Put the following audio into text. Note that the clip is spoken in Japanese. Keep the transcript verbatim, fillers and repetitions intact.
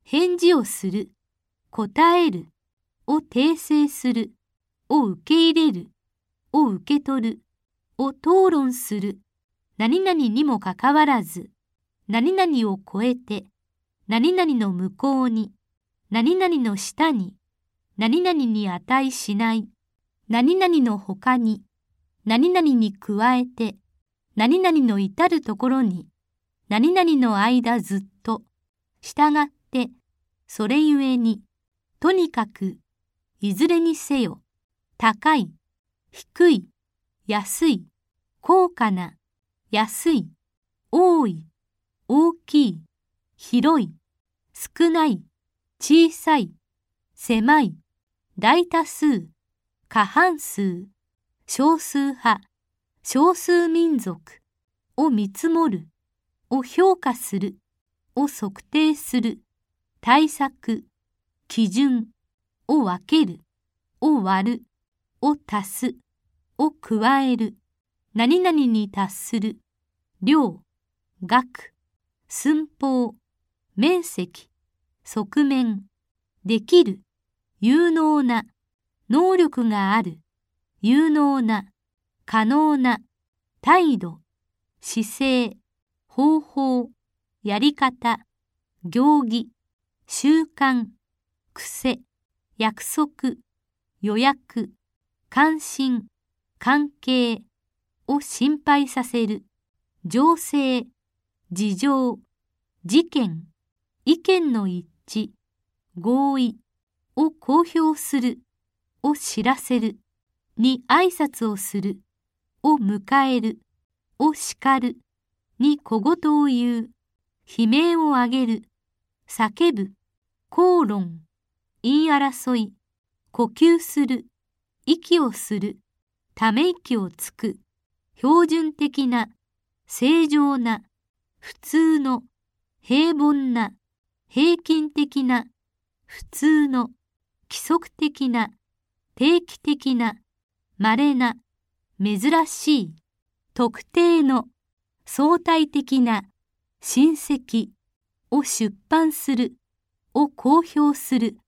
返事をする、答える、を訂正する、を受け入れる、を受け取る、を討論する、何々にもかかわらず、何々を超えて、何々の向こうに、何々の下に、何々に値しない、何々の他に、何々に加えて、何々の至るところに、何々の間ずっと、従って、それゆえに、とにかく、いずれにせよ、高い、低い、安い、高価な、安い、多い、大きい、広い、少ない、小さい、狭い、大多数、過半数、少数派、少数民族を見積もる、を評価する、を測定する、対策、基準を分ける、を割る、を足す、を加える、何々に達する、量、額、寸法、面積、側面、できる、有能な、能力がある、有能な、可能な、態度、姿勢、方法、やり方、行儀、習慣、癖、約束、予約、関心、関係を心配させる、情勢、事情、事件、意見の一致、合意を公表する、を知らせる、に挨拶をする、を迎える、を叱る、に小言を言う、悲鳴を上げる、叫ぶ、口論、言い争い、呼吸する、息をする、ため息をつく、標準的な、正常な、普通の、平凡な、平均的な、普通の、規則的な、定期的な、稀な、珍しい、特定の、相対的な、親戚を出版する、を公表する、